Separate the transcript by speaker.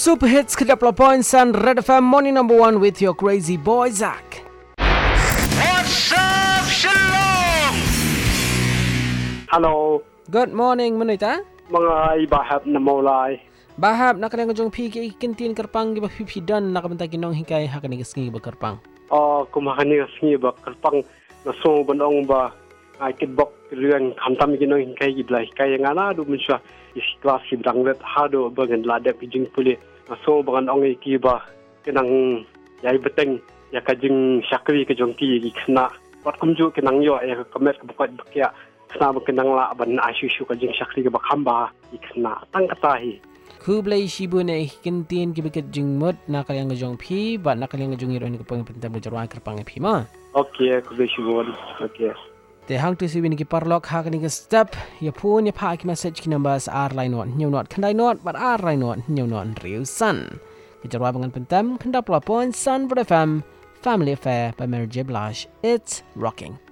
Speaker 1: Super Hits ke-10 points and Red FM Morning Number 1 with your crazy boy Zach.
Speaker 2: What's up, Shalom?
Speaker 3: Hello,
Speaker 1: Good morning, Manuita.
Speaker 3: mga ibahap na maulay.
Speaker 1: Bahab nak kena ngajong PK kintin kerpang giba pipi dan nak benta kinong hingkai hakani gasngi ba kerpang.
Speaker 3: Kumakani ngi ba kalpang na so banong ba ay kidbok รื่องkamtam gino hingkai giblai kaya ngana du mensya isklas sidang let hado bagan ladap jing puli na so bangan ong iki ba kenang yai beteng ya kajing syakri ke jongki gi khna wat kumju kenang yo ya kamet bukat bakya khna kenang la ban asyushu kajing syakri ke bakhamba ikhna tang katahi
Speaker 1: Kublai shibu na kintin gibikat jing mut nak kalian ngajong pi ba nak kalian ngajong iro ni kapang pentam jarwa kerpang pi ma.
Speaker 3: Okay, ku beshuwon. Okay.
Speaker 1: Te hang tu siwin ki parlok hakani ga step ya pun ya pa ki message ki numbers r line not new not kandai not but r line not new not riu san. Ki jarwa bangan pentam kandap la point sun for FM family affair by Mary J Blush. It's rocking.